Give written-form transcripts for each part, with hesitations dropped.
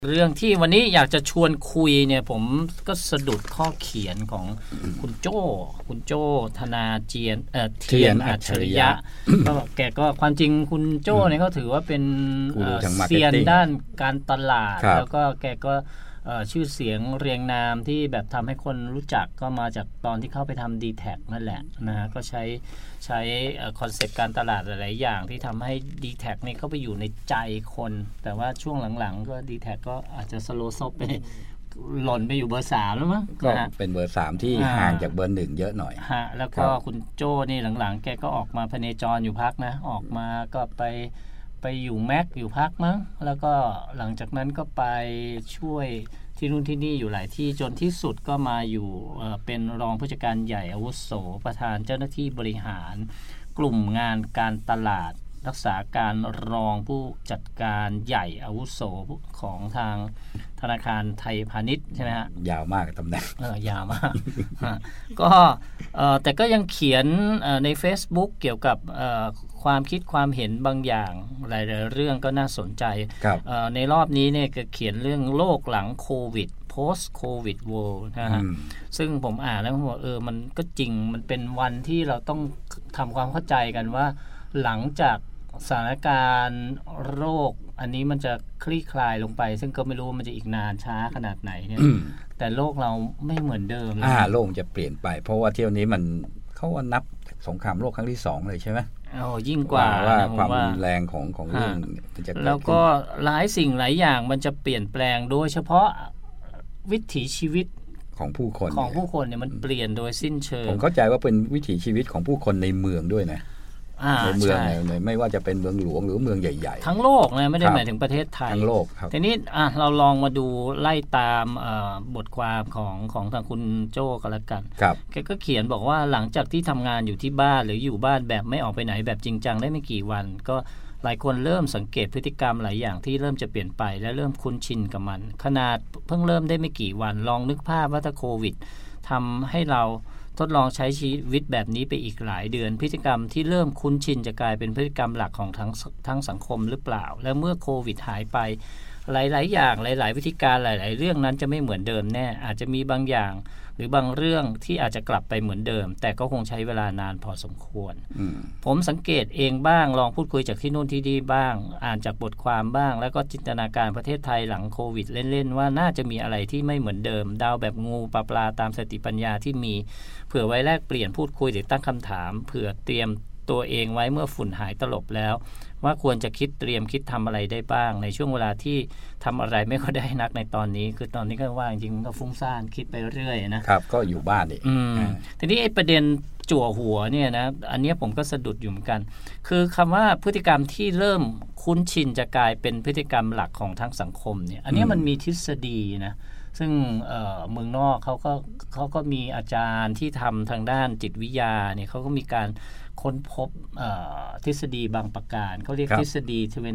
เรื่องที่วันนี้อยากจะชวนคุยเนี่ยผมก็สะดุดข้อเขียนของคุณโจ้ธนาเทียนอัจฉริยะก็แกก็ความจริงคุณโจ้เนี่ยเขาถือว่าเป็นเซียนด้านการตลาดแล้วก็แกก็ชื่อเสียงเรียงนามที่แบบทำให้คนรู้จักก็มาจากตอนที่เข้าไปทำ D-Tag นั่นแหละนะฮะก็ใช้คอนเซปต์การตลาดหลายๆอย่างที่ทำให้ D-Tag นี่เข้าไปอยู่ในใจคนแต่ว่าช่วงหลังๆก็ D-Tag ก็อาจจะสโลว์ซบไปหล่นไปอยู่เบอร์3แล้วมั้งก็เป็นเบอร์3ที่ห่างจากเบอร์1เยอะหน่อยฮะแล้วก็คุณโจ้นี่หลังๆแกก็ออกมาพเนจรอยู่พักนะออกมาก็ไปอยู่แม็กอยู่พักมั้งแล้วก็หลังจากนั้นก็ไปช่วยที่นู่นที่นี่อยู่หลายที่จนที่สุดก็มาอยู่เป็นรองผู้จัดการใหญ่อาวุโสประธานเจ้าหน้าที่บริหารกลุ่มงานการตลาดรักษาการรองผู้จัดการใหญ่อาวุโสของทางธนาคารไทยพาณิชย์ใช่ไหมฮะยาวมากตำแหน่งยาวมากก็แต่ก็ยังเขียนใน Facebook เกี่ยวกับความคิดความเห็นบางอย่างหลายๆเรื่องก็น่าสนใจในรอบนี้เนี่ยก็เขียนเรื่องโลกหลังโควิด post covid world นะฮะซึ่งผมอ่านแล้วผมบอกมันก็จริงมันเป็นวันที่เราต้องทำความเข้าใจกันว่าหลังจากสถานการณ์โรคอันนี้มันจะคลี่คลายลงไปซึ่งก็ไม่รู้มันจะอีกนานช้าขนาดไหนเนี่ยแต่โลกเราไม่เหมือนเดิมโลกจะเปลี่ยนไปเพราะว่าเที่ยวนี้มันเขาว่านับสงครามโลกครั้งที่2เลยใช่ไหมยิ่งกว่าความรุนแรงของเรื่องมันจะแล้วก็หลายสิ่งหลายอย่างมันจะเปลี่ยนแปลงโดยเฉพาะวิถีชีวิตของผู้คนเนี่ยมันเปลี่ยนโดยสิ้นเชิงผมเข้าใจว่าเป็นวิถีชีวิตของผู้คนในเมืองด้วยนะในเมืองไม่ว่าจะเป็นเมืองหลวงหรือเมืองใหญ่ๆทั้งโลกนะไม่ได้หมายถึงประเทศไทยทั้งโลกครับทีนี้เราลองมาดูไล่ตามบทความของทางคุณโจ้ก็แล้วกันแกก็เขียนบอกว่าหลังจากที่ทำงานอยู่ที่บ้านหรืออยู่บ้านแบบไม่ออกไปไหนแบบจริงจังได้ไม่กี่วันก็หลายคนเริ่มสังเกตพฤติกรรมหลายอย่างที่เริ่มจะเปลี่ยนไปและเริ่มคุ้นชินกับมันขนาดเพิ่งเริ่มได้ไม่กี่วันลองนึกภาพว่าถ้าโควิดทำให้เราทดลองใช้ชีวิตแบบนี้ไปอีกหลายเดือนพฤติกรรมที่เริ่มคุ้นชินจะกลายเป็นพฤติกรรมหลักของทั้งสังคมหรือเปล่าและเมื่อโควิดหายไปหลายๆอย่างหลายๆวิธีการหลายๆเรื่องนั้นจะไม่เหมือนเดิมแน่อาจจะมีบางอย่างหรือบางเรื่องที่อาจจะกลับไปเหมือนเดิมแต่ก็คงใช้เวลานานพอสมควรผมสังเกตเองบ้างลองพูดคุยจากที่นู่นที่นี่บ้างอ่านจากบทความบ้างแล้วก็จินตนาการประเทศไทยหลังโควิดเล่นๆว่าน่าจะมีอะไรที่ไม่เหมือนเดิมดาวแบบงูปลาตามสติปัญญาที่มีเผื่อไว้แลกเปลี่ยนพูดคุยหรือตั้งคำถามเผื่อเตรียมตัวเองไว้เมื่อฝุ่นหายตลบแล้วว่าควรจะคิดทำอะไรได้บ้างในช่วงเวลาที่ทำอะไรไม่ค่อยได้นักในตอนนี้คือตอนนี้ก็ว่าจริงๆก็ฟุ้งซ่านคิดไปเรื่อยนะครับก็อยู่บ้านนี่ทีนี้ไอ้ประเด็นจั่วหัวเนี่ยนะอันนี้ผมก็สะดุดอยู่เหมือนกันคือคำว่าพฤติกรรมที่เริ่มคุ้นชินจะกลายเป็นพฤติกรรมหลักของทั้งสังคมเนี่ยอันนี้มันมีทฤษฎีนะซึ่งเมืองนอกเขาก็มีอาจารย์ที่ทำทางด้านจิตวิทยาเนี่ยเขาก็มีการค้นพบทฤษฎีบางประการเขาเรียกทฤษฎี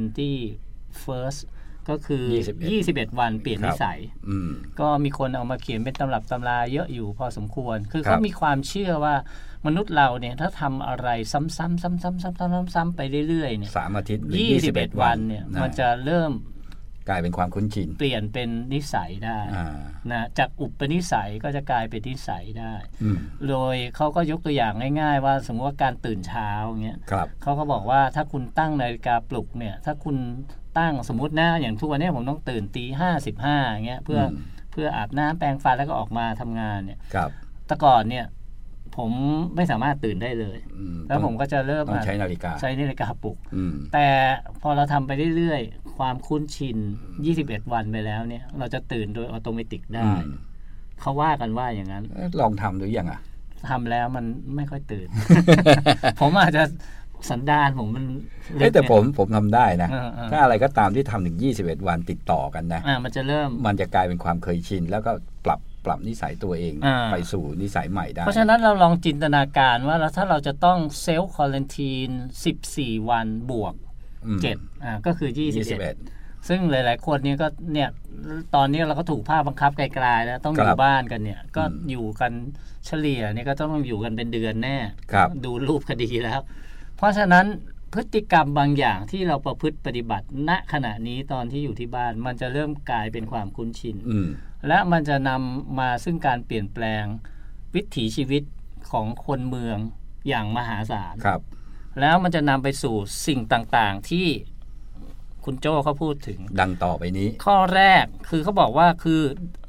20 first ก็คือ21วันเปลี่ยนนิสัยก็มีคนเอามาเขียนเป็นตำรับตำราเยอะอยู่พอสมควรคือเขามีความเชื่อว่ามนุษย์เราเนี่ยถ้าทำอะไรซ้ำๆๆๆๆๆไปเรื่อยๆเนี่ย 3 อาทิตย์ 21 วันเนี่ยมันจะเริ่มกลายเป็นความคุ้นชินเปลี่ยนเป็นนิสัยได้นะจากอุปนิสัยก็จะกลายเป็นนิสัยได้โดยเขาก็ยกตัวอย่างง่ายๆว่าสมมติว่าการตื่นเช้าเงี้ยเขาก็บอกว่าถ้าคุณตั้งนาฬิกาปลุกเนี่ยถ้าคุณตั้งสมมตินะอย่างทุกวันนี้ผมต้องตื่น 5:15 เงี้ยเพื่ออาบน้ำแปรงฟันแล้วก็ออกมาทำงานเนี่ยแต่ก่อนเนี่ยผมไม่สามารถตื่นได้เลยแล้วผมก็จะเริ่มใช้นาฬิกาปลุกแต่พอเราทำไปเรื่อยๆความคุ้นชิน21 วันไปแล้วเนี่ยเราจะตื่นโดยอัตโนมัติได้เขาว่ากันว่าอย่างนั้นลองทำหรือยังทำแล้วมันไม่ค่อยตื่น ผมอาจจะสันดานผมมันแต่ผมทำได้นะถ้าอะไรก็ตามที่ทำถึง21 วันติดต่อกันนะมันจะกลายเป็นความเคยชินแล้วก็ปรับนิสัยตัวเองไปสู่นิสัยใหม่ได้เพราะฉะนั้นเราลองจินตนาการว่าถ้าเราจะต้องเซลฟ์ควอรันทีน14 วันบวก7ก็คือ21ซึ่งหลายๆคนเนี่ยก็เนี่ยตอนนี้เราก็ถูกภาคบังคับไกลๆแล้วต้องอยู่บ้านกันเนี่ยก็อยู่กันเฉลี่ยเนี่ยก็ต้องอยู่กันเป็นเดือนแน่ดูรูปคดีแล้วเพราะฉะนั้นพพฤติกรรมบางอย่างที่เราประพฤติปฏิบัติณขณะนี้ตอนที่อยู่ที่บ้านมันจะเริ่มกลายเป็นความคุ้นชินและมันจะนำมาซึ่งการเปลี่ยนแปลงวิถีชีวิตของคนเมืองอย่างมหาศาลครับแล้วมันจะนำไปสู่สิ่งต่างๆที่คุณโจ้เขาพูดถึงดังต่อไปนี้ข้อแรกคือเขาบอกว่าคือ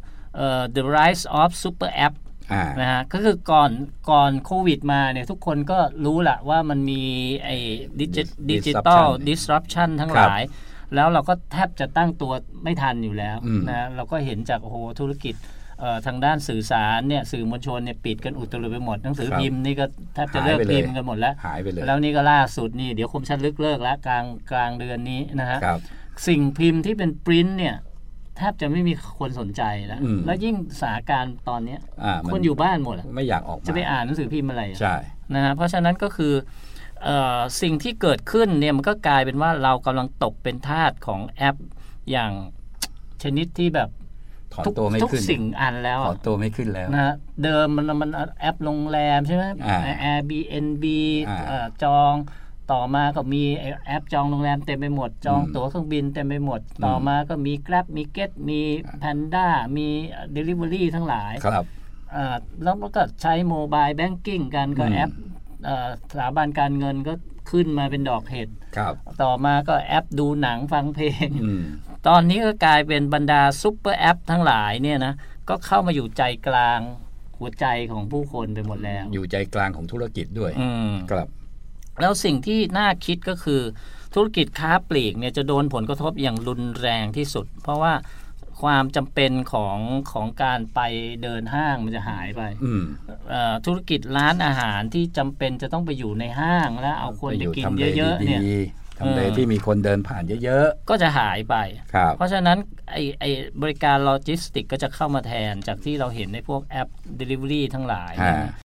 the rise of super app นะฮะก็คือก่อนโควิดมาเนี่ยทุกคนก็รู้แหละว่ามันมีไอ้ดิจิตอล disruption ทั้งหลายแล้วเราก็แทบจะตั้งตัวไม่ทันอยู่แล้วนะเราก็เห็นจากโอ้โหธุรกิจทางด้านสื่อสารเนี่ยสื่อมวลชนเนี่ยปิดกันอุตลุดไปหมดหนังสือพิมพ์นี่ก็แทบจะเลิกพิมพ์กันหมดแล้วหายไปเลยแล้วนี่ก็ล่าสุดนี่เดี๋ยวคมชัดลึกเลิกแล้วกลางเดือนนี้นะฮะสิ่งพิมพ์ที่เป็นปริ้นท์เนี่ยแทบจะไม่มีคนสนใจแล้วยิ่งสถานการณ์ตอนนี้คนอยู่บ้านหมดไม่อยากออกจะไปอ่านหนังสือพิมพ์อะไรใช่นะฮะเพราะฉะนั้นก็คือสิ่งที่เกิดขึ้นเนี่ยมันก็กลายเป็นว่าเรากำลังตกเป็นทาสของแอปอย่างชนิดที่แบบทุกสิ่งอันแล้วถอนตัวไม่ขึ้นแล้วนะเดิมมันแอปโรงแรมใช่ไหม Airbnb จองต่อมาก็มีแอปจองโรงแรมเต็มไปหมดจองตั๋วเครื่องบินเต็มไปหมดต่อมาก็มี Grab มี Get มี Panda มี Delivery ทั้งหลายครับแล้วก็ใช้โมบายแบงกิ้งกันก็แอปสถาบันการเงินก็ขึ้นมาเป็นดอกเห็ดต่อมาก็แอปดูหนังฟังเพลงตอนนี้ก็กลายเป็นบรรดาซุปเปอร์แอปทั้งหลายเนี่ยนะก็เข้ามาอยู่ใจกลางหัวใจของผู้คนไปหมดแล้วอยู่ใจกลางของธุรกิจด้วยครับแล้วสิ่งที่น่าคิดก็คือธุรกิจค้าปลีกเนี่ยจะโดนผลกระทบอย่างรุนแรงที่สุดเพราะว่าความจำเป็นของการไปเดินห้างมันจะหายไปธุรกิจร้านอาหารที่จำเป็นจะต้องไปอยู่ในห้างแล้วเอาคนไปกินเยอะๆเนี่ยทำเลที่มีคนเดินผ่านเยอะๆก็จะหายไปเพราะฉะนั้นไอ้บริการโลจิสติกก็จะเข้ามาแทนจากที่เราเห็นในพวกแอป Delivery ทั้งหลาย